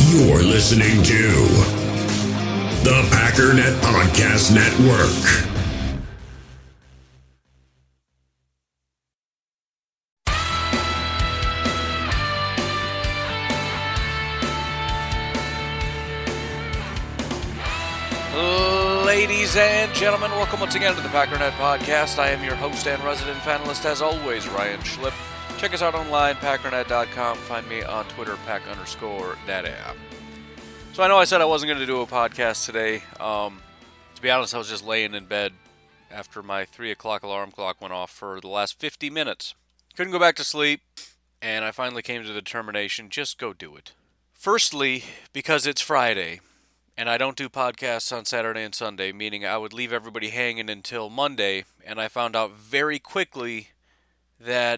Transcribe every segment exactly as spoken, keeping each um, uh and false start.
You're listening to the Packernet Podcast Network. Ladies and gentlemen, welcome once again to the Packernet Podcast. I am your host and resident panelist, as always, Ryan Schlipp. Check us out online, packernet dot com. Find me on Twitter, pack underscore data. So I know I said I wasn't going to do a podcast today. Um, to be honest, I was just laying in bed after my three o'clock alarm clock went off for the last fifty minutes. Couldn't go back to sleep, and I finally came to the determination, just go do it. Firstly, because it's Friday, and I don't do podcasts on Saturday and Sunday, meaning I would leave everybody hanging until Monday, and I found out very quickly that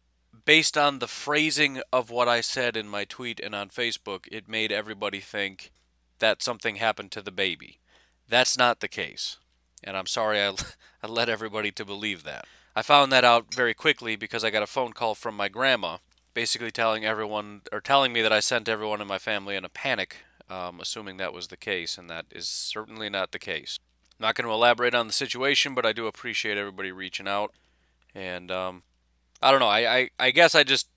based on the phrasing of what I said in my tweet and on Facebook, it made everybody think that something happened to the baby. That's not the case, and I'm sorry I, I led everybody to believe that. I found that out very quickly because I got a phone call from my grandma, basically telling everyone, or telling me that I sent everyone in my family in a panic, Um, assuming that was the case, and that is certainly not the case. I'm not going to elaborate on the situation, but I do appreciate everybody reaching out, and um, I don't know, I, I, I guess I just,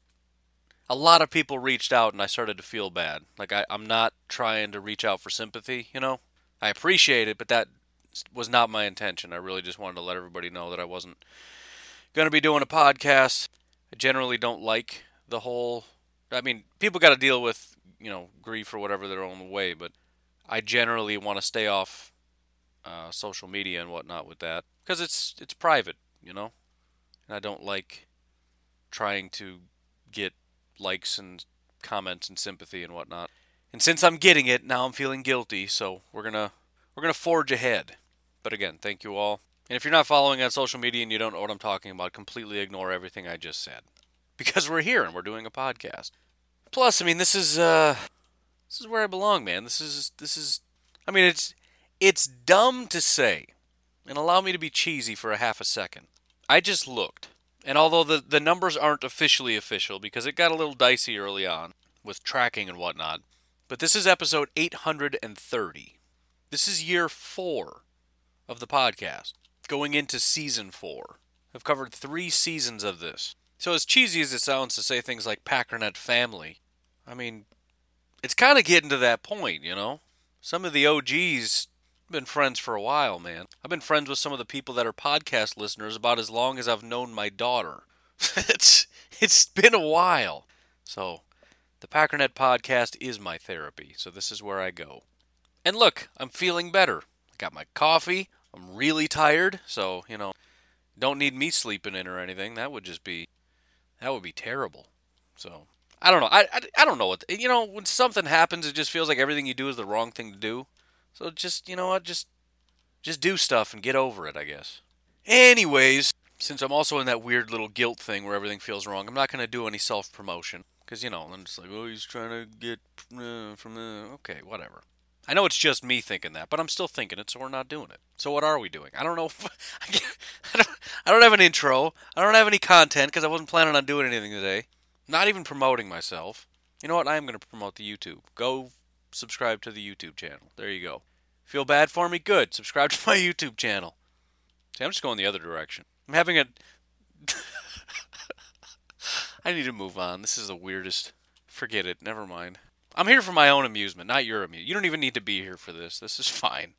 a lot of people reached out, and I started to feel bad. Like, I, I'm not trying to reach out for sympathy, you know? I appreciate it, but that was not my intention. I really just wanted to let everybody know that I wasn't going to be doing a podcast. I generally don't like the whole, I mean, people got to deal with, you know, grief or whatever their own way, but I generally want to stay off uh, social media and whatnot with that, because it's it's private, you know, and I don't like trying to get likes and comments and sympathy and whatnot. And since I'm getting it, now I'm feeling guilty, so we're gonna we're gonna forge ahead. But again, thank you all. And if you're not following on social media and you don't know what I'm talking about, completely ignore everything I just said, because we're here and we're doing a podcast. Plus, I mean, this is uh, this is where I belong, man. This is this is, I mean, it's it's dumb to say, and allow me to be cheesy for a half a second. I just looked, and although the the numbers aren't officially official because it got a little dicey early on with tracking and whatnot, but this is episode eight hundred thirty. This is year four of the podcast, going into season four. I've covered three seasons of this. So as cheesy as it sounds to say things like Packernet family, I mean, it's kind of getting to that point, you know? Some of the O Gs have been friends for a while, man. I've been friends with some of the people that are podcast listeners about as long as I've known my daughter. it's It's been a while. So, the Packernet podcast is my therapy, so this is where I go. And look, I'm feeling better. I got my coffee. I'm really tired, so, you know, don't need me sleeping in or anything. That would just be... That would be terrible. So, I don't know. I, I, I don't know what... You know, when something happens, it just feels like everything you do is the wrong thing to do. So just, you know what, just just do stuff and get over it, I guess. Anyways, since I'm also in that weird little guilt thing where everything feels wrong, I'm not going to do any self-promotion. Because, you know, I'm just like, oh, he's trying to get uh, from the... Okay, whatever. I know it's just me thinking that, but I'm still thinking it, so we're not doing it. So what are we doing? I don't know. I don't, I don't have an intro. I don't have any content because I wasn't planning on doing anything today. Not even promoting myself. You know what? I am going to promote the YouTube. Go subscribe to the YouTube channel. There you go. Feel bad for me? Good. Subscribe to my YouTube channel. See, I'm just going the other direction. I'm having a... I need to move on. This is the weirdest... Forget it. Never mind. I'm here for my own amusement, not your amusement. You don't even need to be here for this. This is fine.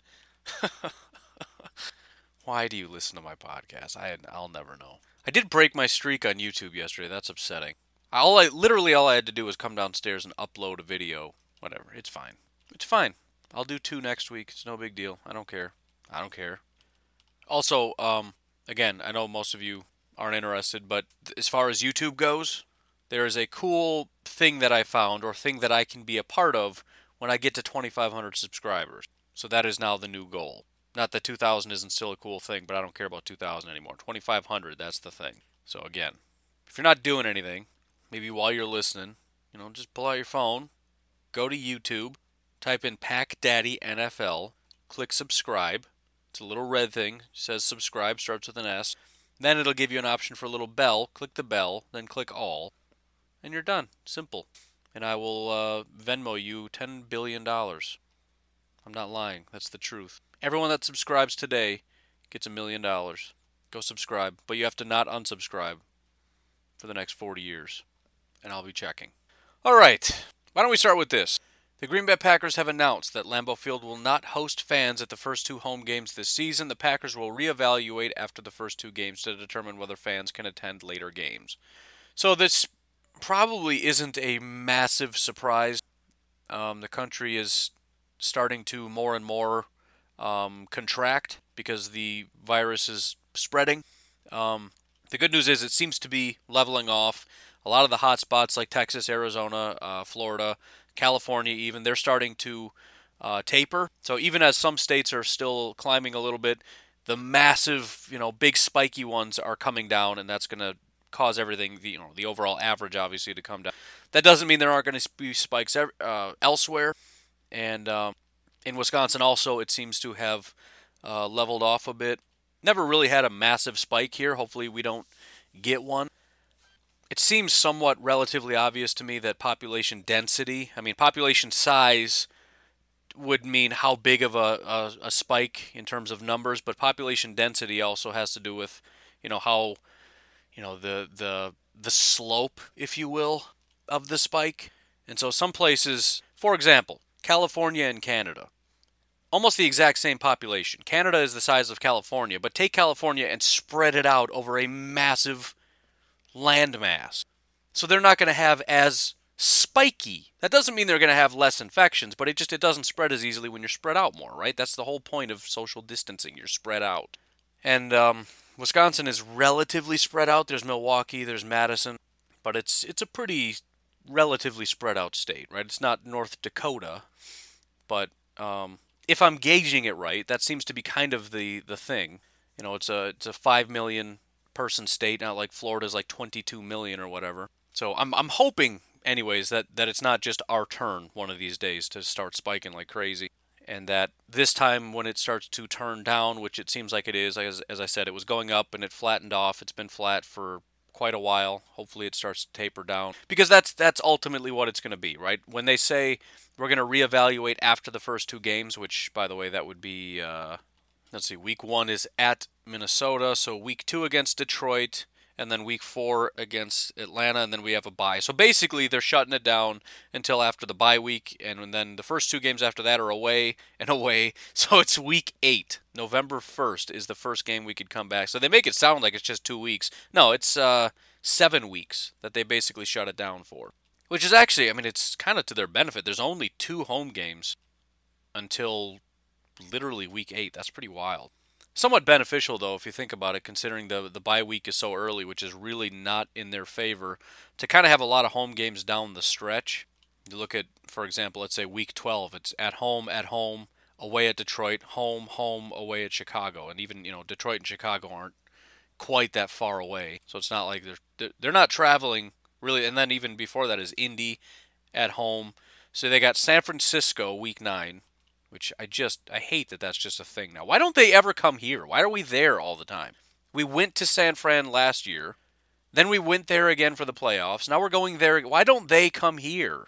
Why do you listen to my podcast? I, I'll never know. I did break my streak on YouTube yesterday. That's upsetting. All I literally all I had to do was come downstairs and upload a video. Whatever. It's fine. It's fine. I'll do two next week. It's no big deal. I don't care. I don't care. Also, um, again, I know most of you aren't interested, but as far as YouTube goes, there is a cool thing that I found, or thing that I can be a part of, when I get to twenty-five hundred subscribers. So that is now the new goal. Not that two thousand isn't still a cool thing, but I don't care about two thousand anymore. twenty-five hundred, that's the thing. So again, if you're not doing anything, maybe while you're listening, you know, just pull out your phone, go to YouTube, type in Pack Daddy N F L, click subscribe. It's a little red thing, says subscribe, starts with an S. Then it'll give you an option for a little bell. Click the bell, then click all, and you're done. Simple. and I will uh, Venmo you ten billion dollars. I'm not lying. That's the truth. Everyone that subscribes today gets a million dollars. Go subscribe, but you have to not unsubscribe for the next forty years, and I'll be checking. All right, why don't we start with this? The Green Bay Packers have announced that Lambeau Field will not host fans at the first two home games this season. The Packers will reevaluate after the first two games to determine whether fans can attend later games. So this probably isn't a massive surprise. Um, the country is starting to more and more um, contract because the virus is spreading. Um, the good news is it seems to be leveling off. A lot of the hot spots like Texas, Arizona, uh, Florida, California even, they're starting to uh, taper. So even as some states are still climbing a little bit, the massive, you know, big spiky ones are coming down, and that's going to cause everything, the, you know, the overall average obviously to come down. That doesn't mean there aren't going to be spikes uh, elsewhere. And um, in Wisconsin also, it seems to have uh, leveled off a bit. Never really had a massive spike here. Hopefully we don't get one. It seems somewhat relatively obvious to me that population density, I mean, population size would mean how big of a, a, a spike in terms of numbers, but population density also has to do with, you know, how, you know, the the the slope, if you will, of the spike. And so some places, for example, California and Canada, almost the exact same population. Canada is the size of California, but take California and spread it out over a massive landmass. So they're not going to have as spiky. That doesn't mean they're going to have less infections, but it just it doesn't spread as easily when you're spread out more, right? That's the whole point of social distancing. You're spread out. And um, Wisconsin is relatively spread out. There's Milwaukee, there's Madison, but it's it's a pretty relatively spread out state, right? It's not North Dakota, but um, if I'm gauging it right, that seems to be kind of the, the thing. You know, it's a it's a five million person state, not like Florida's like twenty-two million or whatever. So I'm I'm hoping, anyways, that, that it's not just our turn one of these days to start spiking like crazy, and that this time when it starts to turn down, which it seems like it is, as, as I said, it was going up and it flattened off. It's been flat for quite a while. Hopefully it starts to taper down, because that's that's ultimately what it's going to be, right? When they say we're going to reevaluate after the first two games, which, by the way, that would be, uh, let's see, week one is at Minnesota, so week two against Detroit, and then week four against Atlanta, and then we have a bye. So basically, they're shutting it down until after the bye week, and then the first two games after that are away and away. So it's week eight. November first is the first game we could come back. So they make it sound like it's just two weeks. No, it's uh, seven weeks that they basically shut it down for. Which is actually, I mean, it's kind of to their benefit. There's only two home games until literally week eight. That's pretty wild. Somewhat beneficial, though, if you think about it, considering the the bye week is so early, which is really not in their favor, to kind of have a lot of home games down the stretch. You look at, for example, let's say week twelve. It's at home, at home, away at Detroit, home, home, away at Chicago. And even, you know, Detroit and Chicago aren't quite that far away. So it's not like they're they're not traveling, really. And then even before that is Indy at home. So they got San Francisco week nine. Which I just, I hate that that's just a thing now. Why don't they ever come here? Why are we there all the time? We went to San Fran last year. Then we went there again for the playoffs. Now we're going there. Why don't they come here?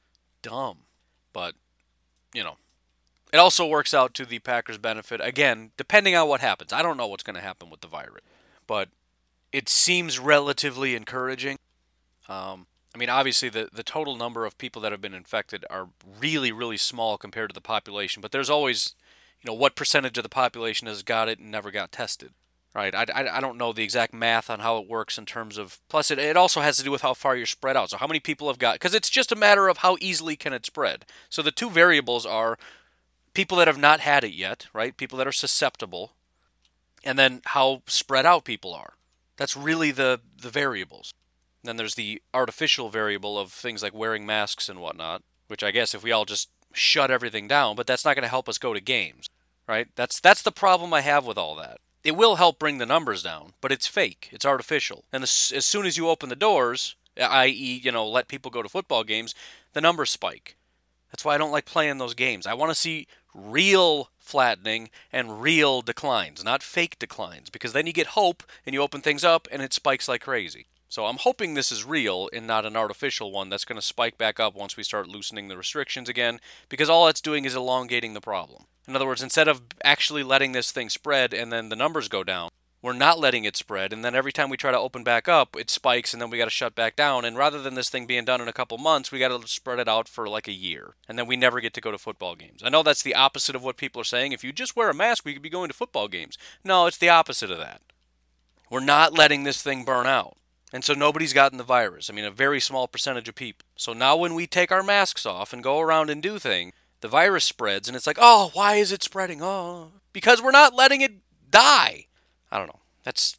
Dumb. But, you know, it also works out to the Packers' benefit. Again, depending on what happens. I don't know what's going to happen with the virus. But it seems relatively encouraging. Um... I mean, obviously, the, the total number of people that have been infected are really, really small compared to the population. But there's always, you know, what percentage of the population has got it and never got tested, right? I, I, I don't know the exact math on how it works in terms of... Plus, it, it also has to do with how far you're spread out. So how many people have got... Because it's just a matter of how easily can it spread. So the two variables are people that have not had it yet, right? People that are susceptible. And then how spread out people are. That's really the, the variables. Then there's the artificial variable of things like wearing masks and whatnot, which I guess if we all just shut everything down, but that's not going to help us go to games, right? That's that's the problem I have with all that. It will help bring the numbers down, but it's fake. It's artificial. And as, as soon as you open the doors, that is, you know, let people go to football games, the numbers spike. That's why I don't like playing those games. I want to see real flattening and real declines, not fake declines, because then you get hope and you open things up and it spikes like crazy. So I'm hoping this is real and not an artificial one that's going to spike back up once we start loosening the restrictions again, because all it's doing is elongating the problem. In other words, instead of actually letting this thing spread and then the numbers go down, we're not letting it spread, and then every time we try to open back up, it spikes, and then we got to shut back down. And rather than this thing being done in a couple months, we got to spread it out for like a year, and then we never get to go to football games. I know that's the opposite of what people are saying. If you just wear a mask, we could be going to football games. No, it's the opposite of that. We're not letting this thing burn out. And so nobody's gotten the virus. I mean, a very small percentage of people. So now when we take our masks off and go around and do things, the virus spreads, and it's like, oh, why is it spreading? Oh, because we're not letting it die. I don't know. That's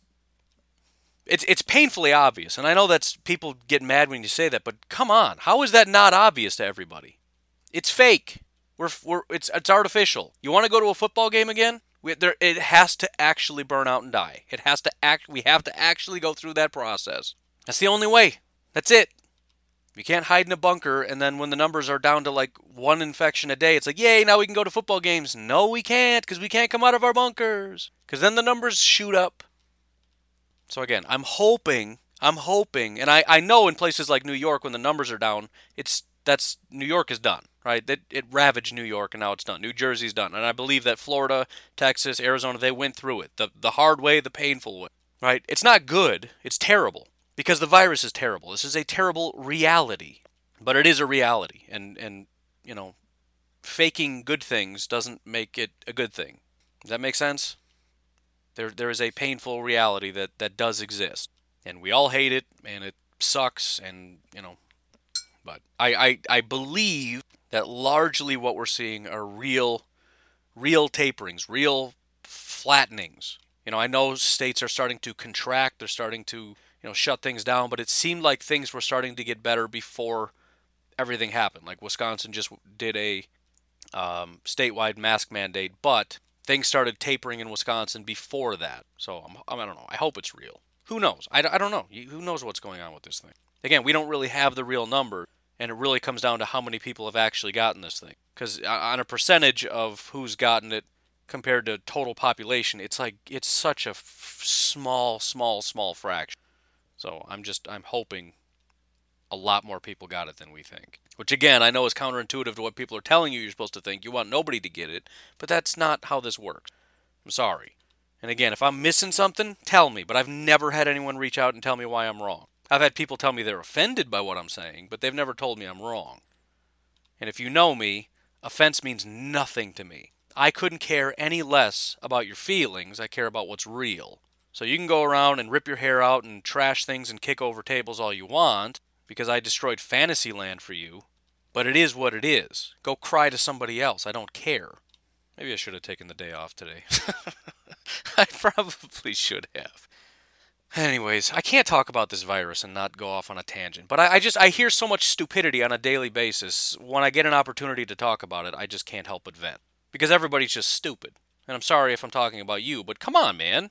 it's it's painfully obvious, and I know that's people get mad when you say that, but come on, how is that not obvious to everybody? It's fake. We're we're it's it's artificial. You want to go to a football game again? We, there, it has to actually burn out and die. It has to act. We have to actually go through that process. That's the only way. That's it. We can't hide in a bunker, and then when the numbers are down to like one infection a day, it's like, yay, now we can go to football games. No, we can't, because we can't come out of our bunkers. Because then the numbers shoot up. So again, I'm hoping, I'm hoping, and I, I know in places like New York when the numbers are down, it's that's New York is done, right? It, it ravaged New York, and now it's done. New Jersey's done, and I believe that Florida, Texas, Arizona, they went through it, the the hard way, the painful way, right? It's not good, it's terrible, because the virus is terrible. This is a terrible reality, but it is a reality, and and you know, faking good things doesn't make it a good thing. Does that make sense? There, there is a painful reality that, that does exist, and we all hate it, and it sucks, and you know, but I, I, I believe that largely what we're seeing are real, real taperings, real flattenings. You know, I know states are starting to contract, they're starting to, you know, shut things down, but it seemed like things were starting to get better before everything happened. Like Wisconsin just did a um, statewide mask mandate, but things started tapering in Wisconsin before that. So, I'm, I don't know. I hope it's real. Who knows? I, I don't know. Who knows what's going on with this thing? Again, we don't really have the real number, and it really comes down to how many people have actually gotten this thing. Because on a percentage of who's gotten it compared to total population, it's like, it's such a f- small, small, small fraction. So, I'm just, I'm hoping a lot more people got it than we think. Which, again, I know is counterintuitive to what people are telling you you're supposed to think. You want nobody to get it, but that's not how this works. I'm sorry. And again, if I'm missing something, tell me. But I've never had anyone reach out and tell me why I'm wrong. I've had people tell me they're offended by what I'm saying, but they've never told me I'm wrong. And if you know me, offense means nothing to me. I couldn't care any less about your feelings. I care about what's real. So you can go around and rip your hair out and trash things and kick over tables all you want, because I destroyed Fantasyland for you, but it is what it is. Go cry to somebody else. I don't care. Maybe I should have taken the day off today. I probably should have. Anyways, I can't talk about this virus and not go off on a tangent, but I, I just, I hear so much stupidity on a daily basis. When I get an opportunity to talk about it, I just can't help but vent. Because everybody's just stupid. And I'm sorry if I'm talking about you, but come on, man.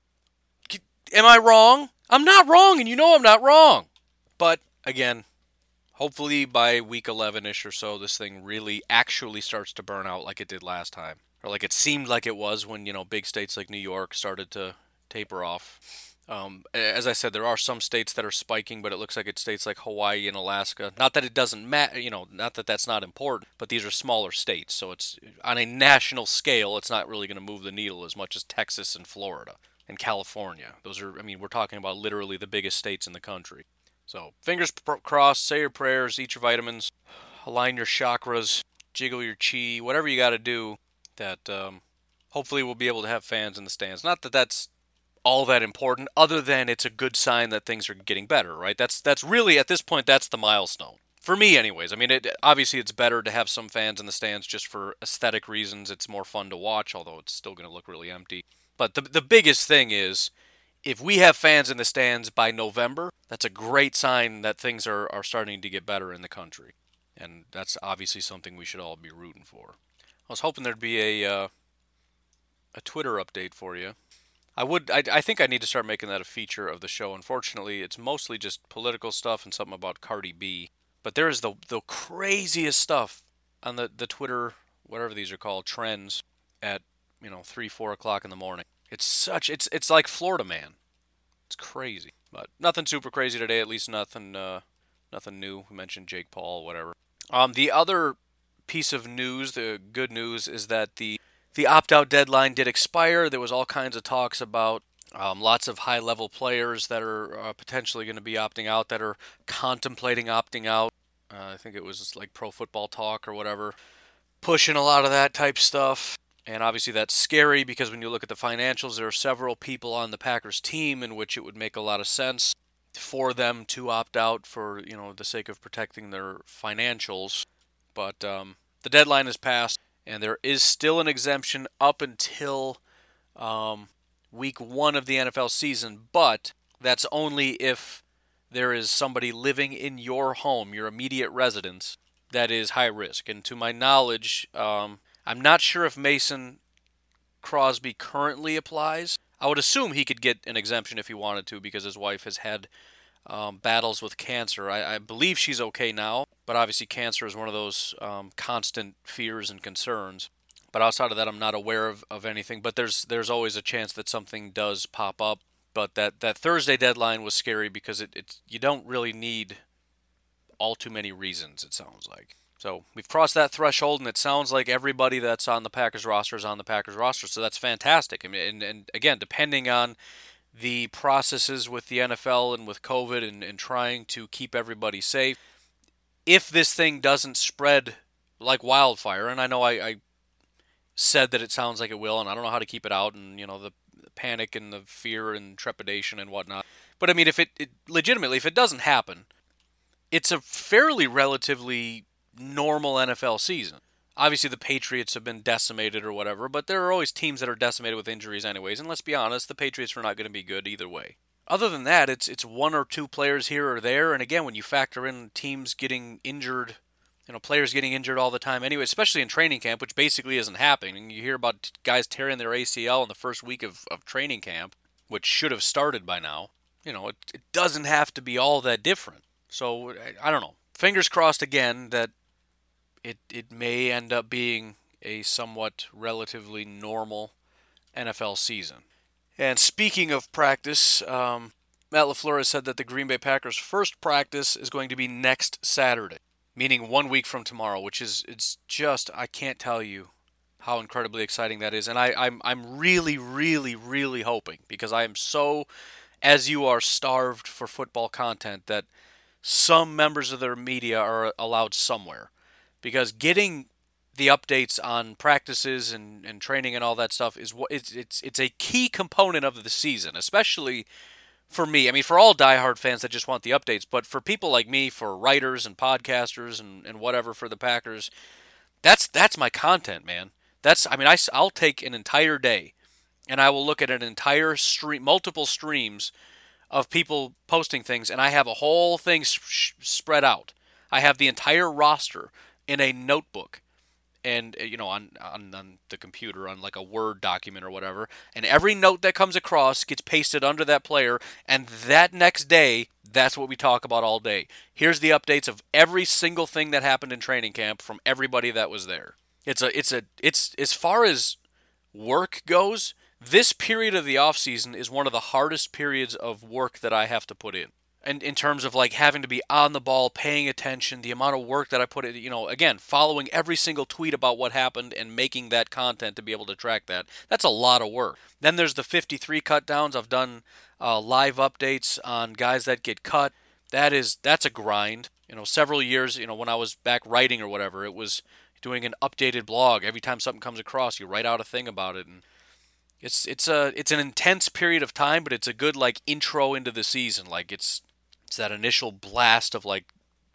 Am I wrong? I'm not wrong, and you know I'm not wrong. But again, hopefully by week eleven-ish or so, this thing really actually starts to burn out like it did last time. Or like it seemed like it was when, you know, big states like New York started to taper off. Um, as I said, there are some states that are spiking, but it looks like it's states like Hawaii and Alaska. Not that it doesn't matter, you know, not that that's not important, but these are smaller states. So it's on a national scale, it's not really going to move the needle as much as Texas and Florida and California. Those are, I mean, we're talking about literally the biggest states in the country. So, fingers crossed, say your prayers, eat your vitamins, align your chakras, jiggle your chi, whatever you got to do, that um, hopefully we'll be able to have fans in the stands. Not that that's all that important, other than it's a good sign that things are getting better, right? That's that's really, at this point, that's the milestone. For me, anyways. I mean, it, obviously it's better to have some fans in the stands just for aesthetic reasons. It's more fun to watch, although it's still going to look really empty. But the the biggest thing is, if we have fans in the stands by November, that's a great sign that things are, are starting to get better in the country. And that's obviously something we should all be rooting for. I was hoping there'd be a uh, a Twitter update for you. I would. I, I think I need to start making that a feature of the show. Unfortunately, it's mostly just political stuff and something about Cardi B. But there is the the craziest stuff on the, the Twitter, whatever these are called, trends at, you know, three, four o'clock in the morning. It's such, it's it's like Florida Man. It's It's crazy. But nothing super crazy today, at least nothing uh, nothing new. We mentioned Jake Paul, whatever. Um, the other piece of news, the good news, is that the, the opt-out deadline did expire. There was all kinds of talks about um, lots of high-level players that are uh, potentially going to be opting out, that are contemplating opting out. Uh, I think it was like Pro Football Talk or whatever, pushing a lot of that type stuff. And obviously that's scary because when you look at the financials, there are several people on the Packers team in which it would make a lot of sense for them to opt out for, you know, the sake of protecting their financials. But um, the deadline has passed, and there is still an exemption up until um, week one of the N F L season, but that's only if there is somebody living in your home, your immediate residence, that is high risk. And to my knowledge, um, I'm not sure if Mason Crosby currently applies. I would assume he could get an exemption if he wanted to because his wife has had um, battles with cancer. I, I believe she's okay now, but obviously cancer is one of those um, constant fears and concerns. But outside of that, I'm not aware of, of anything. But there's there's always a chance that something does pop up. But that, that Thursday deadline was scary because it, it's you don't really need all too many reasons, it sounds like. So we've crossed that threshold, and it sounds like everybody that's on the Packers roster is on the Packers roster, so that's fantastic. I mean, and, and again, depending on the processes with the N F L and with COVID and, and trying to keep everybody safe, if this thing doesn't spread like wildfire, and I know I, I said that it sounds like it will, and I don't know how to keep it out, and you know the panic and the fear and trepidation and whatnot. But I mean, if it, it legitimately, if it doesn't happen, it's a fairly relatively normal N F L season. Obviously, the Patriots have been decimated or whatever, but there are always teams that are decimated with injuries anyways, and let's be honest, the Patriots are not going to be good either way. Other than that, it's it's one or two players here or there, and again, when you factor in teams getting injured, you know, players getting injured all the time anyway, especially in training camp, which basically isn't happening. You hear about guys tearing their A C L in the first week of, of training camp, which should have started by now. You know, it, it doesn't have to be all that different. So, I, I don't know. Fingers crossed again that it it may end up being a somewhat relatively normal N F L season. And speaking of practice, um, Matt LaFleur has said that the Green Bay Packers' first practice is going to be next Saturday, meaning one week from tomorrow, which is it's just, I can't tell you how incredibly exciting that is. And I, I'm I'm really, really, really hoping, because I am so, as you are, starved for football content, that some members of their media are allowed somewhere. Because getting the updates on practices and, and training and all that stuff is what it's it's it's a key component of the season, especially for me. I mean, for all diehard fans that just want the updates, but for people like me, for writers and podcasters and, and whatever for the Packers, that's that's my content, man. That's I mean, I, I'll take an entire day, and I will look at an entire stream, multiple streams of people posting things, and I have a whole thing sh- spread out. I have the entire roster in a notebook, and you know, on, on on the computer, on like a Word document or whatever, and every note that comes across gets pasted under that player, and that next day, that's what we talk about all day. Here's the updates of every single thing that happened in training camp from everybody that was there. It's a it's a it's as far as work goes, this period of the off season is one of the hardest periods of work that I have to put in. And in terms of like having to be on the ball, paying attention, the amount of work that I put in, you know, again, following every single tweet about what happened and making that content to be able to track that, that's a lot of work. Then there's the fifty-three cut downs. I've done uh, live updates on guys that get cut. That is, that's a grind. You know, several years, you know, when I was back writing or whatever, it was doing an updated blog. Every time something comes across, you write out a thing about it. And it's, it's a, it's an intense period of time, but it's a good like intro into the season. Like it's, It's that initial blast of like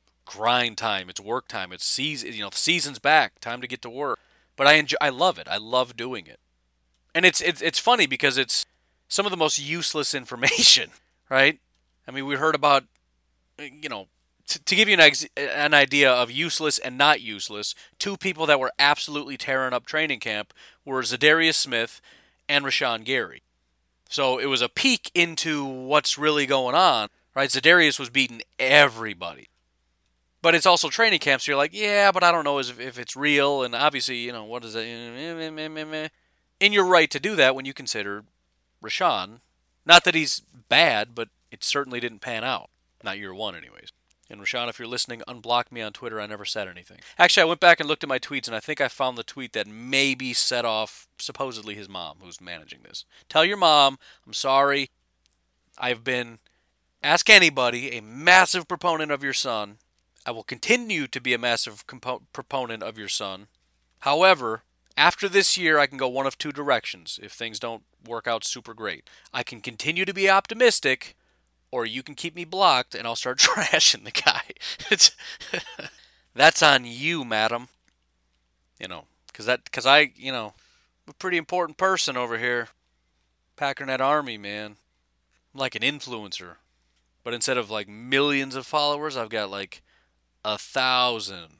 grind time. It's work time. It's season. You know, the season's back. Time to get to work. But I enjoy. I love it. I love doing it. And it's it's it's funny because it's some of the most useless information, right? I mean, we heard about, you know, t- to give you an ex- an idea of useless and not useless. Two people that were absolutely tearing up training camp were Zadarius Smith and Rashawn Gary. So it was a peek into what's really going on. Right, Zadarius was beating everybody. But it's also training camp, so you're like, yeah, but I don't know if, if it's real, and obviously, you know, what is it? And you're right to do that when you consider Rashawn Not that he's bad, but it certainly didn't pan out. Not year one, anyways. And Rashawn, if you're listening, unblock me on Twitter. I never said anything. Actually, I went back and looked at my tweets, and I think I found the tweet that maybe set off, supposedly, his mom, who's managing this. Tell your mom, I'm sorry. I've been, ask anybody, a massive proponent of your son. I will continue to be a massive compo- proponent of your son. However, after this year, I can go one of two directions if things don't work out super great. I can continue to be optimistic, or you can keep me blocked and I'll start trashing the guy. It's that's on you, madam. You know, because that, because I, you know, I'm a pretty important person over here. Packernet Army, man. I'm like an influencer. But instead of like millions of followers, I've got like a thousand.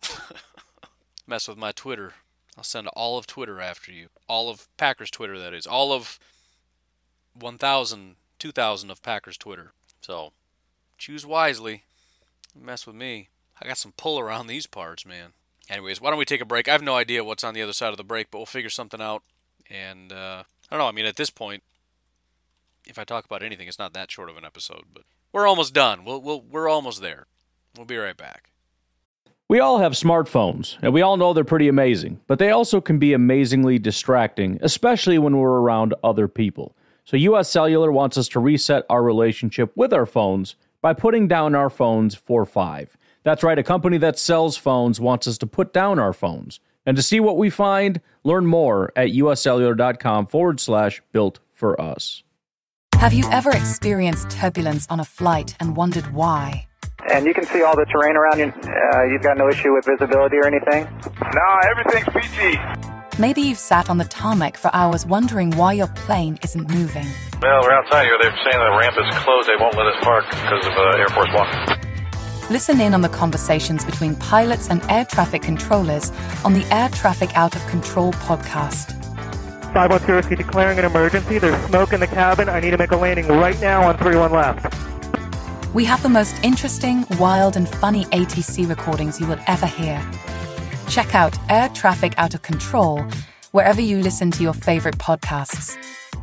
Mess with my Twitter. I'll send all of Twitter after you. All of Packers Twitter, that is. All of one thousand, two thousand of Packers Twitter. So, choose wisely. Mess with me. I got some pull around these parts, man. Anyways, why don't we take a break? I have no idea what's on the other side of the break, but we'll figure something out. And, uh, I don't know, I mean, at this point, if I talk about anything, it's not that short of an episode, but we're almost done. We'll, we'll, we're almost there. We'll be right back. We all have smartphones, and we all know they're pretty amazing, but they also can be amazingly distracting, especially when we're around other people. So U S Cellular wants us to reset our relationship with our phones by putting down our phones for five. That's right, a company that sells phones wants us to put down our phones. And to see what we find, learn more at uscellular.com forward slash built for us. Have you ever experienced turbulence on a flight and wondered why? And you can see all the terrain around you. Uh, you've got no issue with visibility or anything? No, everything's peachy. Maybe you've sat on the tarmac for hours wondering why your plane isn't moving. Well, we're outside here. They're saying the ramp is closed. They won't let us park because of uh, Air Force One. Listen in on the conversations between pilots and air traffic controllers on the Air Traffic Out of Control podcast. five one zero, declaring an emergency. There's smoke in the cabin. I need to make a landing right now on three one left. We have the most interesting, wild, and funny A T C recordings you will ever hear. Check out Air Traffic Out of Control wherever you listen to your favorite podcasts.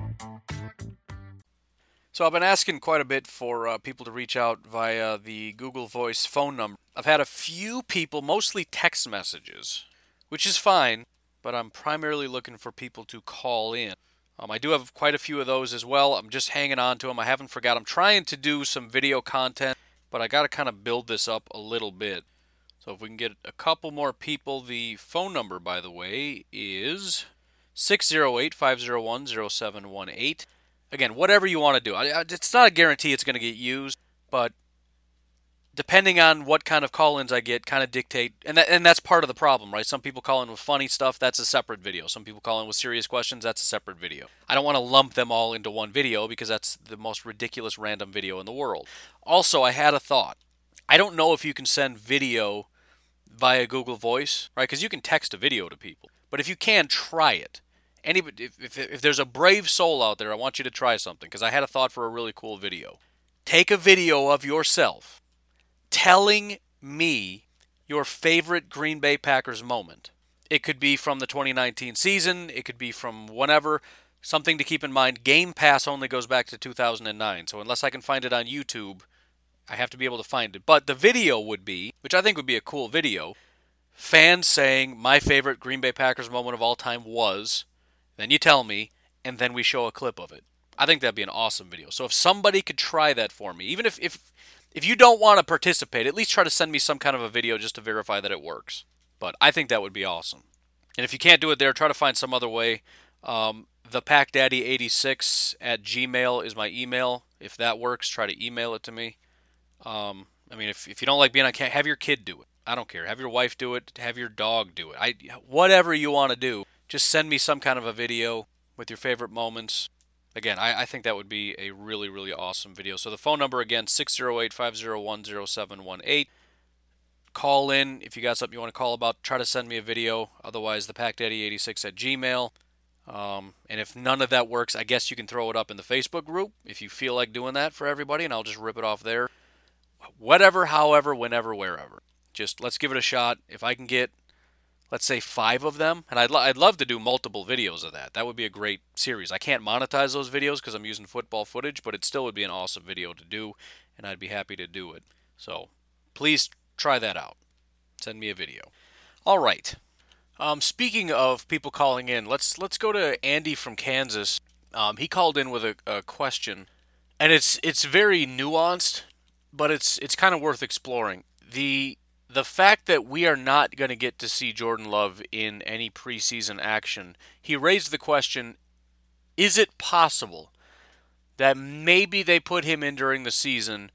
So I've been asking quite a bit for uh, people to reach out via the Google Voice phone number. I've had a few people, mostly text messages, which is fine, but I'm primarily looking for people to call in. Um, I do have quite a few of those as well. I'm just hanging on to them. I haven't forgot. I'm trying to do some video content, but I got to kind of build this up a little bit. So if we can get a couple more people, the phone number, by the way, is six oh eight, five oh one, oh seven one eight. Again, whatever you want to do. I, it's not a guarantee it's going to get used, but depending on what kind of call-ins I get, kind of dictate, and that, and that's part of the problem, right? Some people call in with funny stuff, that's a separate video. Some people call in with serious questions, that's a separate video. I don't want to lump them all into one video because that's the most ridiculous random video in the world. Also, I had a thought. I don't know if you can send video via Google Voice, right? Because you can text a video to people. But if you can, try it. Anybody, if, if, if there's a brave soul out there, I want you to try something, because I had a thought for a really cool video. Take a video of yourself telling me your favorite Green Bay Packers moment. It could be from the twenty nineteen season. It could be from whenever. Something to keep in mind, Game Pass only goes back to two thousand nine. So unless I can find it on YouTube, I have to be able to find it. But the video would be, which I think would be a cool video, fans saying my favorite Green Bay Packers moment of all time was, then you tell me, and then we show a clip of it. I think that'd be an awesome video. So if somebody could try that for me, even if, if if you don't want to participate, at least try to send me some kind of a video just to verify that it works. But I think that would be awesome. And if you can't do it there, try to find some other way. Um, the pack daddy eighty-six at gmail is my email. If that works, try to email it to me. Um, I mean, if if you don't like being on camera, have your kid do it. I don't care. Have your wife do it. Have your dog do it. I whatever you want to do. Just send me some kind of a video with your favorite moments. Again, I, I think that would be a really, really awesome video. So the phone number, again, six oh eight, five oh one, oh seven one eight. Call in if you got something you want to call about. Try to send me a video. Otherwise, the pack daddy eighty-six at gmail. Um, and if none of that works, I guess you can throw it up in the Facebook group if you feel like doing that for everybody, and I'll just rip it off there. Whatever, however, whenever, wherever. Just let's give it a shot. If I can get let's say five of them, and I'd, lo- I'd love to do multiple videos of that. That would be a great series. I can't monetize those videos because I'm using football footage, but it still would be an awesome video to do, and I'd be happy to do it. So please try that out. Send me a video. All right. Um, speaking of people calling in, let's let's go to Andy from Kansas. Um, he called in with a, a question, and it's it's very nuanced, but it's it's kind of worth exploring. The The fact that we are not going to get to see Jordan Love in any preseason action, he raised the question, is it possible that maybe they put him in during the season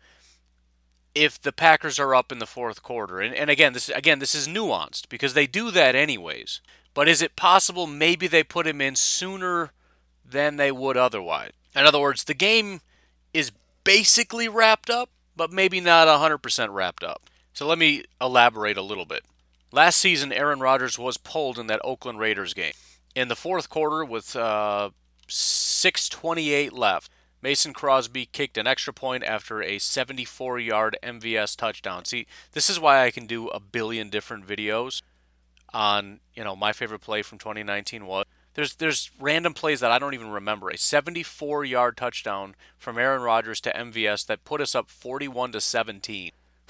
if the Packers are up in the fourth quarter? And, and again, this again this is nuanced because they do that anyways. But is it possible maybe they put him in sooner than they would otherwise? In other words, the game is basically wrapped up, but maybe not one hundred percent wrapped up. So let me elaborate a little bit. Last season, Aaron Rodgers was pulled in that Oakland Raiders game. In the fourth quarter, with uh, six twenty-eight left, Mason Crosby kicked an extra point after a seventy-four-yard M V S touchdown. See, this is why I can do a billion different videos on, you know, my favorite play from twenty nineteen was. There's there's random plays that I don't even remember. A seventy-four-yard touchdown from Aaron Rodgers to M V S that put us up forty-one to seventeen.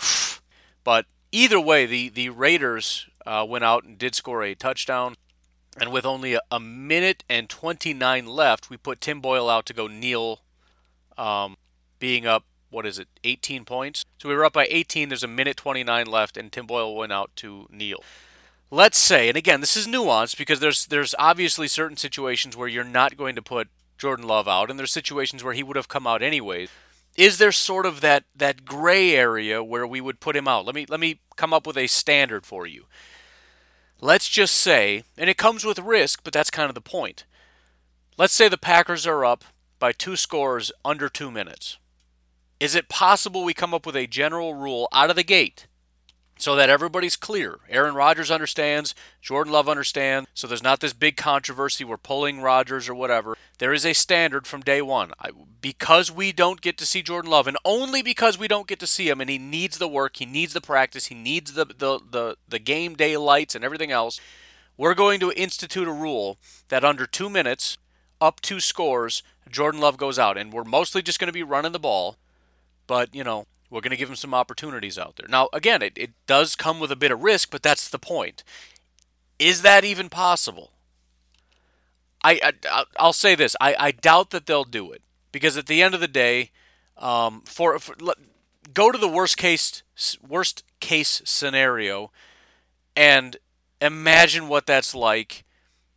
But either way, the, the Raiders uh, went out and did score a touchdown. And with only a, a minute and twenty-nine left, we put Tim Boyle out to go kneel, um, being up, what is it, eighteen points? So we were up by eighteen, there's a minute twenty-nine left, and Tim Boyle went out to kneel. Let's say, and again, this is nuanced because there's there's obviously certain situations where you're not going to put Jordan Love out, and there's situations where he would have come out anyways. Is there sort of that, that gray area where we would put him out? Let me let me come up with a standard for you. Let's just say, and it comes with risk, but that's kind of the point. Let's say the Packers are up by two scores under two minutes. Is it possible we come up with a general rule out of the gate so that everybody's clear? Aaron Rodgers understands, Jordan Love understands, so there's not this big controversy, we're pulling Rodgers or whatever. There is a standard from day one. I, because we don't get to see Jordan Love, and only because we don't get to see him, and he needs the work, he needs the practice, he needs the, the, the, the game day lights and everything else, we're going to institute a rule that under two minutes, up two scores, Jordan Love goes out. And we're mostly just going to be running the ball, but, you know, we're going to give him some opportunities out there. Now, again, it, it does come with a bit of risk, but that's the point. Is that even possible? I, I, I'll say this. I, I doubt that they'll do it. Because at the end of the day, um, for, for go to the worst case, worst case scenario and imagine what that's like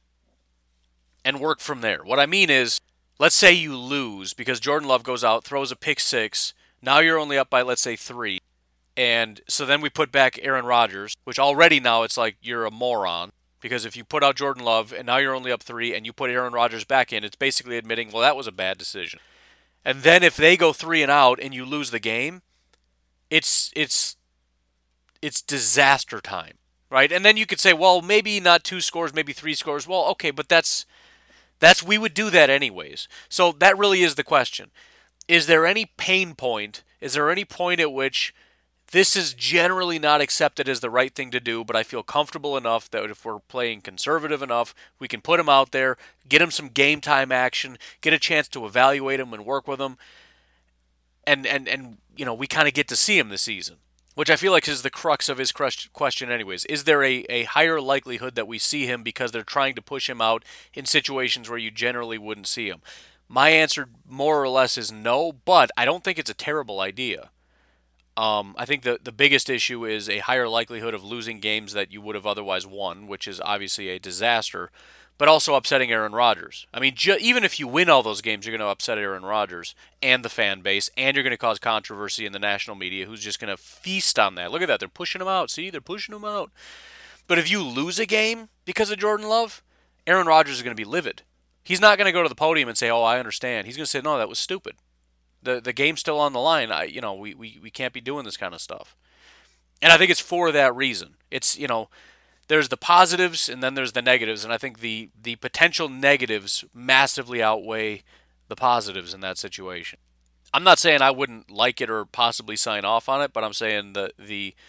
and work from there. What I mean is, let's say you lose because Jordan Love goes out, throws a pick six. Now you're only up by, let's say, three. And so then we put back Aaron Rodgers, which already now it's like you're a moron. Because if you put out Jordan Love and now you're only up three and you put Aaron Rodgers back in, it's basically admitting, well, that was a bad decision. And then if they go three and out and you lose the game, it's it's it's disaster time, right? And then you could say, well, maybe not two scores, maybe three scores. Well, okay, but that's that's we would do that anyways. So that really is the question. Is there any pain point? Is there any point at which this is generally not accepted as the right thing to do, but I feel comfortable enough that if we're playing conservative enough, we can put him out there, get him some game time action, get a chance to evaluate him and work with him, and and and you know we kind of get to see him this season, which I feel like is the crux of his question anyways. Is there a, a higher likelihood that we see him because they're trying to push him out in situations where you generally wouldn't see him? My answer more or less is no, but I don't think it's a terrible idea. Um, I think the, the biggest issue is a higher likelihood of losing games that you would have otherwise won, which is obviously a disaster, but also upsetting Aaron Rodgers. I mean, ju- even if you win all those games, you're going to upset Aaron Rodgers and the fan base, and you're going to cause controversy in the national media, who's just going to feast on that. Look at that. They're pushing him out. See, they're pushing him out. But if you lose a game because of Jordan Love, Aaron Rodgers is going to be livid. He's not going to go to the podium and say, oh, I understand. He's going to say, no, that was stupid. The the game's still on the line. I you know, we, we, we can't be doing this kind of stuff. And I think it's for that reason. It's, you know, there's the positives and then there's the negatives, and I think the, the potential negatives massively outweigh the positives in that situation. I'm not saying I wouldn't like it or possibly sign off on it, but I'm saying the the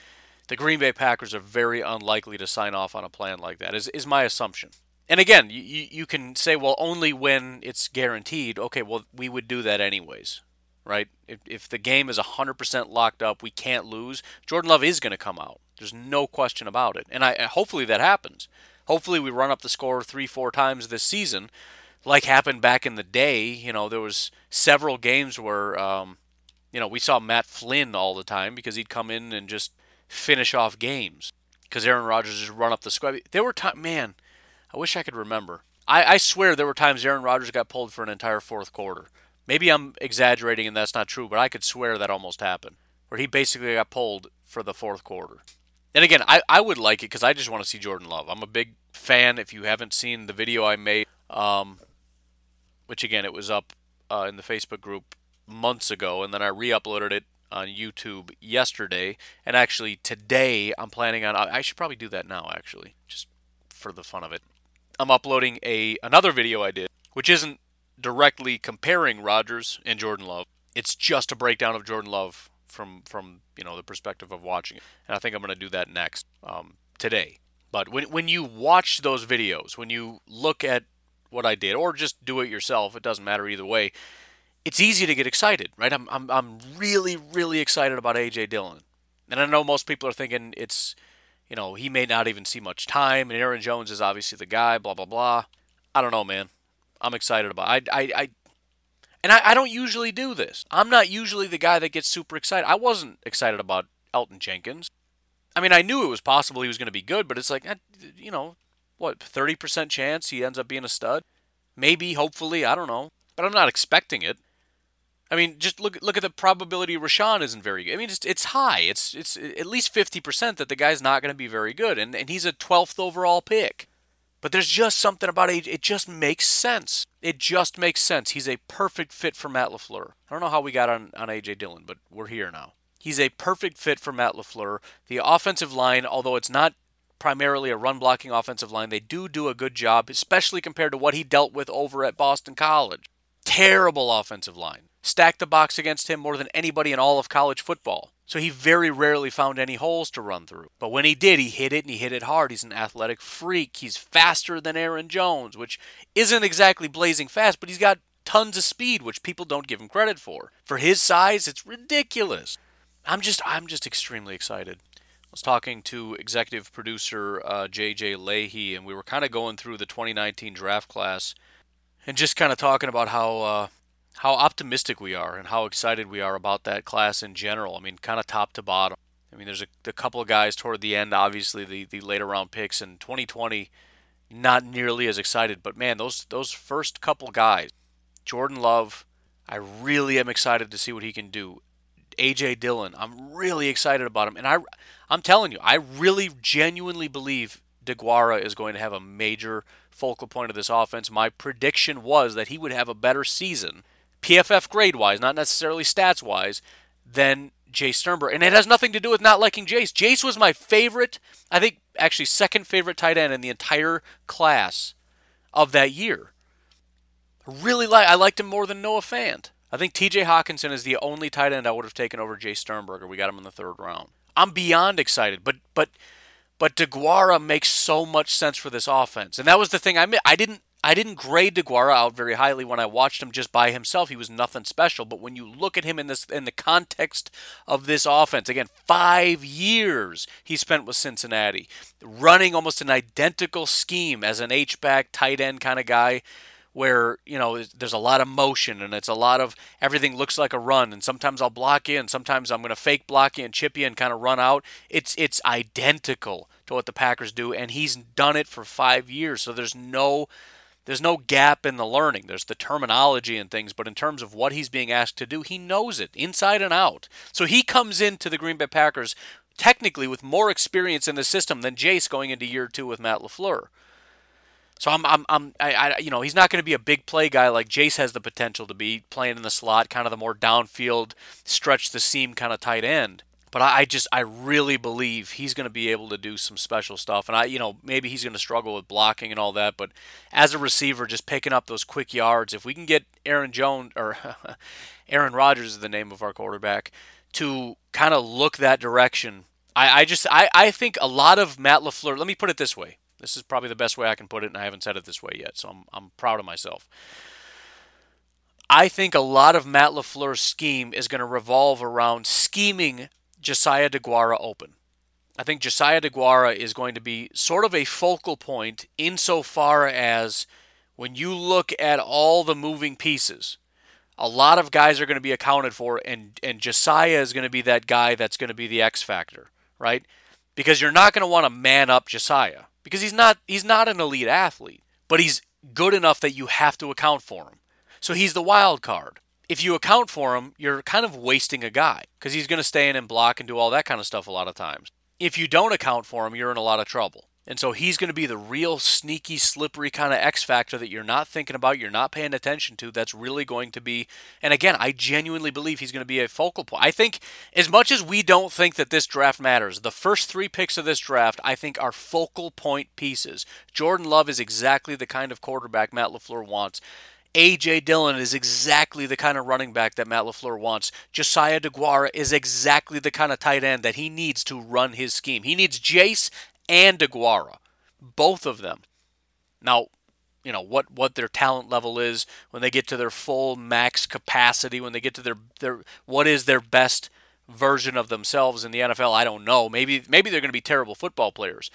the Green Bay Packers are very unlikely to sign off on a plan like that, is, is my assumption. And again, you, you can say, well, only when it's guaranteed. Okay, well, we would do that anyways, right? If, if the game is one hundred percent locked up, we can't lose, Jordan Love is going to come out. There's no question about it. And I hopefully that happens. Hopefully we run up the score three, four times this season, like happened back in the day. You know, there was several games where, um, you know, we saw Matt Flynn all the time because he'd come in and just finish off games because Aaron Rodgers just run up the score. There were times, man, I wish I could remember. I, I swear there were times Aaron Rodgers got pulled for an entire fourth quarter. Maybe I'm exaggerating and that's not true, but I could swear that almost happened, where he basically got pulled for the fourth quarter. And again, I, I would like it because I just want to see Jordan Love. I'm a big fan. If you haven't seen the video I made, um, which again, it was up uh, in the Facebook group months ago, and then I re-uploaded it on YouTube yesterday. And actually today, I'm planning on, I should probably do that now actually, just for the fun of it. I'm uploading a another video I did, which isn't directly comparing Rodgers and Jordan Love. It's just a breakdown of Jordan Love from, from you know, the perspective of watching it. And I think I'm going to do that next, um, today. But when when you watch those videos, when you look at what I did, or just do it yourself, it doesn't matter either way, it's easy to get excited, right? I'm I'm I'm really, really excited about A J Dillon. And I know most people are thinking it's, you know, he may not even see much time, and Aaron Jones is obviously the guy, blah, blah, blah. I don't know, man. I'm excited about it. I, I, I And I, I don't usually do this. I'm not usually the guy that gets super excited. I wasn't excited about Elgton Jenkins. I mean, I knew it was possible he was going to be good, but it's like, you know, what, thirty percent chance he ends up being a stud? Maybe, hopefully, I don't know. But I'm not expecting it. I mean, just look look at the probability Rashawn isn't very good. I mean, it's it's high. It's it's at least fifty percent that the guy's not going to be very good, and, and he's a twelfth overall pick. But there's just something about it. It just makes sense. It just makes sense. He's a perfect fit for Matt LaFleur. I don't know how we got on, on A J Dillon, but we're here now. He's a perfect fit for Matt LaFleur. The offensive line, although it's not primarily a run-blocking offensive line, they do do a good job, especially compared to what he dealt with over at Boston College. Terrible offensive line. Stacked the box against him more than anybody in all of college football. So he very rarely found any holes to run through. But when he did, he hit it, and he hit it hard. He's an athletic freak. He's faster than Aaron Jones, which isn't exactly blazing fast, but he's got tons of speed, which people don't give him credit for. For his size, it's ridiculous. I'm just I'm just extremely excited. I was talking to executive producer uh, J J Leahy, and we were kind of going through the twenty nineteen draft class and just kind of talking about how uh, how optimistic we are and how excited we are about that class in general. I mean, kind of top to bottom. I mean, there's a, a couple of guys toward the end, obviously, the, the later round picks. In twenty twenty, not nearly as excited. But, man, those those first couple guys, Jordan Love, I really am excited to see what he can do. A J Dillon, I'm really excited about him. And I, I'm telling you, I really genuinely believe DeGuara is going to have a major focal point of this offense. My prediction was that he would have a better season, P F F grade-wise, not necessarily stats-wise, than Jace Sternberger. And it has nothing to do with not liking Jace. Jace was my favorite, I think actually second favorite tight end in the entire class of that year. Really, like I liked him more than Noah Fant. I think T J Hawkinson is the only tight end I would have taken over Jace Sternberger. We got him in the third round. I'm beyond excited, but but but DeGuara makes so much sense for this offense. And that was the thing I meant. I didn't I didn't grade DeGuara out very highly when I watched him just by himself. He was nothing special. But when you look at him in this in the context of this offense, again, five years he spent with Cincinnati, running almost an identical scheme as an H-back tight end kind of guy, where, you know, there's a lot of motion and it's a lot of everything looks like a run, and sometimes I'll block you and sometimes I'm going to fake block you and chip you and kind of run out. It's it's identical to what the Packers do, and he's done it for five years. So there's no there's no gap in the learning. There's the terminology and things, but in terms of what he's being asked to do, he knows it inside and out. So he comes into the Green Bay Packers technically with more experience in the system than Jace going into year two with Matt LaFleur. So I'm, I'm, I'm, I, I, you know, he's not going to be a big play guy like Jace has the potential to be, playing in the slot, kind of the more downfield, stretch the seam kind of tight end. But I, I just, I really believe he's going to be able to do some special stuff. And I, you know, maybe he's going to struggle with blocking and all that. But as a receiver, just picking up those quick yards, if we can get Aaron Jones or Aaron Rodgers is the name of our quarterback, to kind of look that direction, I, I just I, I think a lot of Matt LaFleur, let me put it this way. This is probably the best way I can put it, and I haven't said it this way yet, so I'm I'm proud of myself. I think a lot of Matt LaFleur's scheme is going to revolve around scheming Josiah DeGuara open. I think Josiah DeGuara is going to be sort of a focal point insofar as when you look at all the moving pieces, a lot of guys are going to be accounted for, and, and Josiah is going to be that guy that's going to be the X factor, right? Because you're not going to want to man up Josiah because he's not he's not an elite athlete, but he's good enough that you have to account for him. So he's the wild card. If you account for him, you're kind of wasting a guy because he's going to stay in and block and do all that kind of stuff a lot of times. If you don't account for him, you're in a lot of trouble. And so he's going to be the real sneaky, slippery kind of X factor that you're not thinking about, you're not paying attention to, that's really going to be, and again, I genuinely believe he's going to be a focal point. I think as much as we don't think that this draft matters, the first three picks of this draft, I think, are focal point pieces. Jordan Love is exactly the kind of quarterback Matt LaFleur wants. A J. Dillon is exactly the kind of running back that Matt LaFleur wants. Josiah DeGuara is exactly the kind of tight end that he needs to run his scheme. He needs Jace and DeGuara, both of them. Now, you know, what, what their talent level is when they get to their full max capacity, when they get to their, their what is their best version of themselves in the N F L, I don't know. Maybe, maybe they're going to be terrible football players.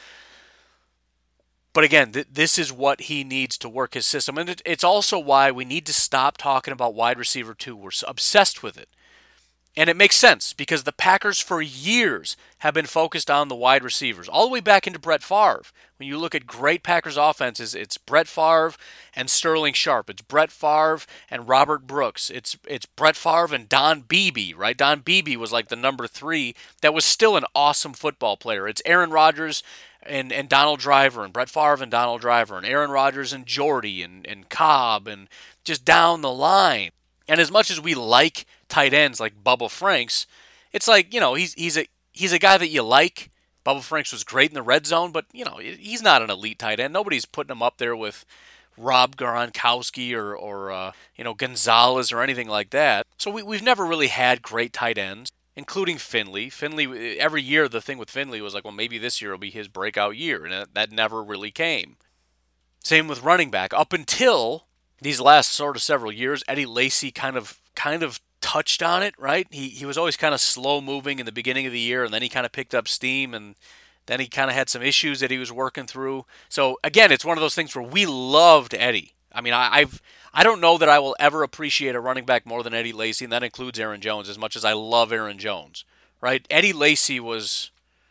But again, th- this is what he needs to work his system. And it, it's also why we need to stop talking about wide receiver two. We're so obsessed with it. And it makes sense because the Packers for years have been focused on the wide receivers, all the way back into Brett Favre. When you look at great Packers offenses, it's Brett Favre and Sterling Sharp. It's Brett Favre and Robert Brooks. It's it's Brett Favre and Don Beebe, right? Don Beebe was like the number three that was still an awesome football player. It's Aaron Rodgers and, and Donald Driver, and Brett Favre and Donald Driver, and Aaron Rodgers and Jordy and, and Cobb, and just down the line. And as much as we like tight ends like Bubba Franks, it's like, you know, he's he's a he's a guy that you like. Bubba Franks was great in the red zone, but, you know, he's not an elite tight end. Nobody's putting him up there with Rob Gronkowski or, or uh, you know, Gonzalez or anything like that. So we, we've never really had great tight ends, including Finley. Finley, every year the thing with Finley was like, well, maybe this year will be his breakout year, and that, that never really came. Same with running back. Up until these last sort of several years, Eddie Lacy kind of kind of touched on it, right? He he was always kind of slow moving in the beginning of the year, and then he kind of picked up steam, and then he kind of had some issues that he was working through. So again, it's one of those things where we loved Eddie. I mean, I, I've I don't know that I will ever appreciate a running back more than Eddie Lacy, and that includes Aaron Jones, as much as I love Aaron Jones, right? Eddie Lacy was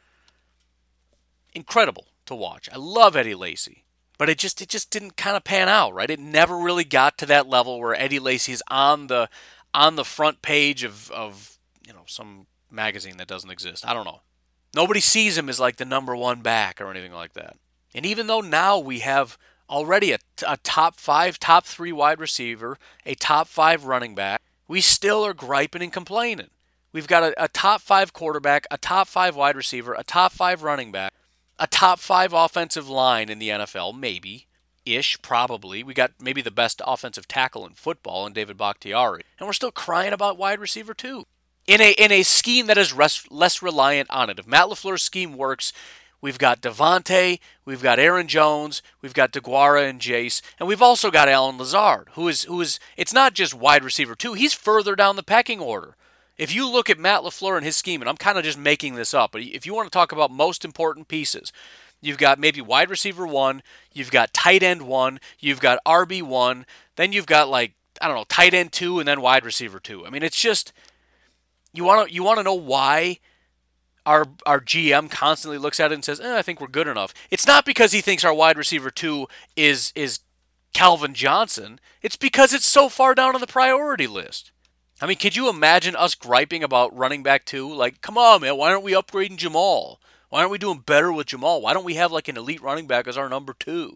incredible to watch. I love Eddie Lacy. But it just it just didn't kind of pan out, right? It never really got to that level where Eddie Lacy's on the on the front page of, of you know, some magazine that doesn't exist. I don't know. Nobody sees him as like the number one back or anything like that. And even though now we have already a, a top five, top three wide receiver, a top five running back, we still are griping and complaining. We've got a, a top five quarterback, a top five wide receiver, a top five running back, a top five offensive line in the N F L, maybe. Ish, probably. We got maybe the best offensive tackle in football in David Bakhtiari. And we're still crying about wide receiver too. In a in a scheme that is res, less reliant on it. If Matt LaFleur's scheme works, we've got Devontae, we've got Aaron Jones, we've got DeGuara and Jace, and we've also got Allen Lazard, who is who is it's not just wide receiver two, he's further down the pecking order. If you look at Matt LaFleur and his scheme, and I'm kind of just making this up, but if you want to talk about most important pieces, you've got maybe wide receiver one, you've got tight end one, you've got R B one, then you've got like, I don't know, tight end two, and then wide receiver two. I mean, it's just, you want to you want to know why our our G M constantly looks at it and says, eh, I think we're good enough. It's not because he thinks our wide receiver two is is Calvin Johnson. It's because it's so far down on the priority list. I mean, could you imagine us griping about running back two? Like, come on, man, why aren't we upgrading Jamal? Why aren't we doing better with Jamal? Why don't we have like an elite running back as our number two?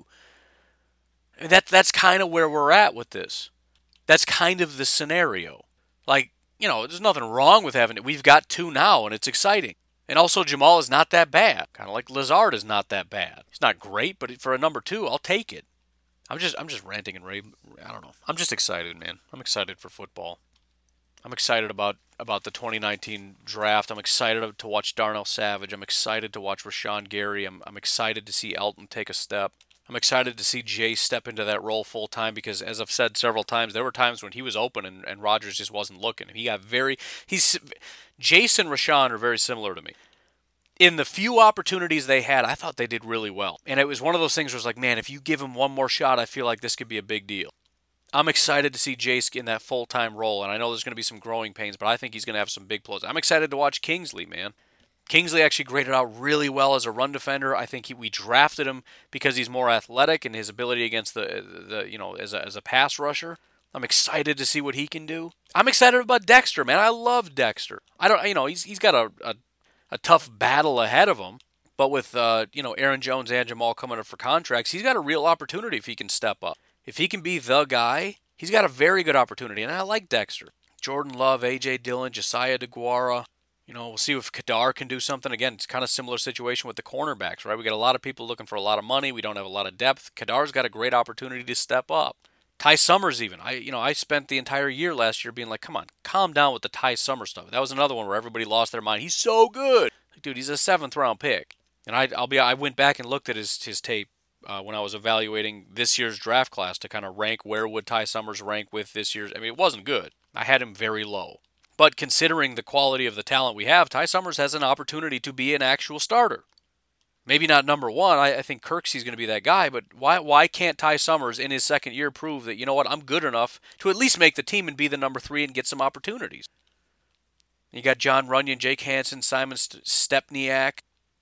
I mean, that, that's kind of where we're at with this. That's kind of the scenario. Like, you know, there's nothing wrong with having it. We've got two now, and it's exciting. And also, Jamal is not that bad. Kind of like Lazard is not that bad. He's not great, but for a number two, I'll take it. I'm just, I'm just ranting and raving. I don't know. I'm just excited, man. I'm excited for football. I'm excited about about the twenty nineteen draft. I'm excited to watch Darnell Savage. I'm excited to watch Rashawn Gary. I'm, I'm excited to see Elton take a step. I'm excited to see Jay step into that role full time because, as I've said several times, there were times when he was open and, and Rodgers just wasn't looking. He got very he's Jason and Rashawn are very similar to me. In the few opportunities they had, I thought they did really well. And it was one of those things where it's like, man, if you give him one more shot, I feel like this could be a big deal. I'm excited to see Jace in that full-time role, and I know there's going to be some growing pains, but I think he's going to have some big plays. I'm excited to watch Kingsley, man. Kingsley actually graded out really well as a run defender. I think he, we drafted him because he's more athletic and his ability against the, the you know, as a, as a pass rusher. I'm excited to see what he can do. I'm excited about Dexter, man. I love Dexter. I don't, you know, he's he's got a a, a tough battle ahead of him, but with uh, you know, Aaron Jones and Jamal coming up for contracts, he's got a real opportunity if he can step up. If he can be the guy, he's got a very good opportunity, and I like Dexter. Jordan Love, A J Dillon, Josiah DeGuara. You know, we'll see if Kadar can do something. Again, it's kind of similar situation with the cornerbacks, right? We got a lot of people looking for a lot of money. We don't have a lot of depth. Kadar's got a great opportunity to step up. Ty Summers even. I, you know, I spent the entire year last year being like, come on, calm down with the Ty Summers stuff. That was another one where everybody lost their mind. He's so good. Like, dude, he's a seventh round pick. And I, I'll be, I went back and looked at his his tape uh, when I was evaluating this year's draft class to kind of rank where would Ty Summers rank with this year's. I mean, it wasn't good. I had him very low. But considering the quality of the talent we have, Ty Summers has an opportunity to be an actual starter. Maybe not number one. I, I think Kirksey's going to be that guy, but why why can't Ty Summers in his second year prove that, you know what, I'm good enough to at least make the team and be the number three and get some opportunities? You got John Runyon, Jake Hansen, Simon Stepniak.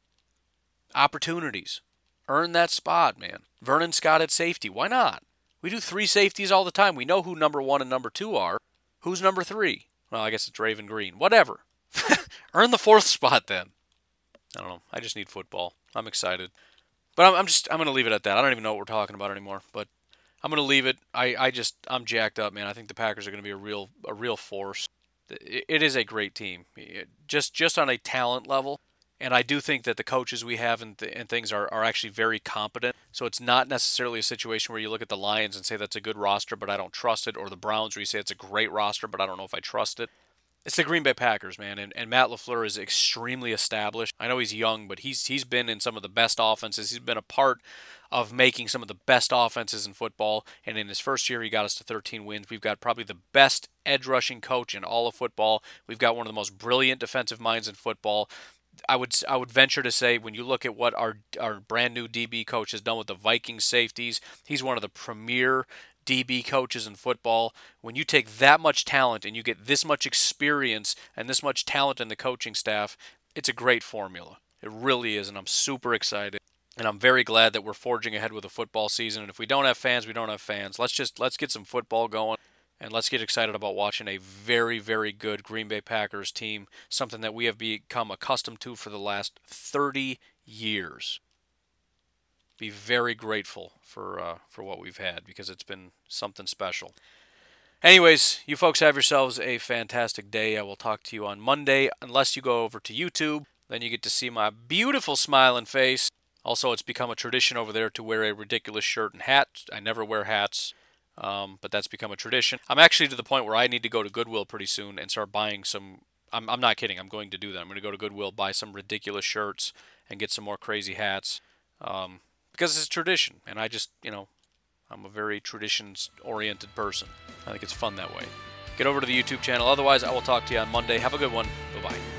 Opportunities. Earn that spot, man. Vernon Scott at safety. Why not? We do three safeties all the time. We know who number one and number two are. Who's number three? Well, I guess it's Raven Green. Whatever. Earn the fourth spot then. I don't know. I just need football. I'm excited. But I'm, I'm just, I'm going to leave it at that. I don't even know what we're talking about anymore. But I'm going to leave it. I, I just, I'm jacked up, man. I think the Packers are going to be a real, a real force. It, it is a great team. It, just, just on a talent level. And I do think that the coaches we have and, th- and things are, are actually very competent. So it's not necessarily a situation where you look at the Lions and say that's a good roster, but I don't trust it. Or the Browns where you say it's a great roster, but I don't know if I trust it. It's the Green Bay Packers, man, and, and Matt LaFleur is extremely established. I know he's young, but he's he's been in some of the best offenses. He's been a part of making some of the best offenses in football, and in his first year, he got us to thirteen wins. We've got probably the best edge rushing coach in all of football. We've got one of the most brilliant defensive minds in football. I would I would venture to say when you look at what our our brand new D B coach has done with the Vikings safeties, he's one of the premier D B coaches in football. When you take that much talent and you get this much experience and this much talent in the coaching staff, it's a great formula. It really is, and I'm super excited. And I'm very glad that we're forging ahead with a football season. And if we don't have fans, we don't have fans. Let's just let's get some football going, and let's get excited about watching a very, very good Green Bay Packers team, something that we have become accustomed to for the last thirty years. Be very grateful for uh, for what we've had because it's been something special. Anyways, you folks have yourselves a fantastic day. I will talk to you on Monday, unless you go over to YouTube. Then you get to see my beautiful smiling face. Also, it's become a tradition over there to wear a ridiculous shirt and hat. I never wear hats, um, but that's become a tradition. I'm actually to the point where I need to go to Goodwill pretty soon and start buying some. I'm, I'm not kidding. I'm going to do that. I'm going to go to Goodwill, buy some ridiculous shirts, and get some more crazy hats. Um, Because it's a tradition, and I just, you know, I'm a very traditions-oriented person. I think it's fun that way. Get over to the YouTube channel. Otherwise, I will talk to you on Monday. Have a good one. Bye-bye.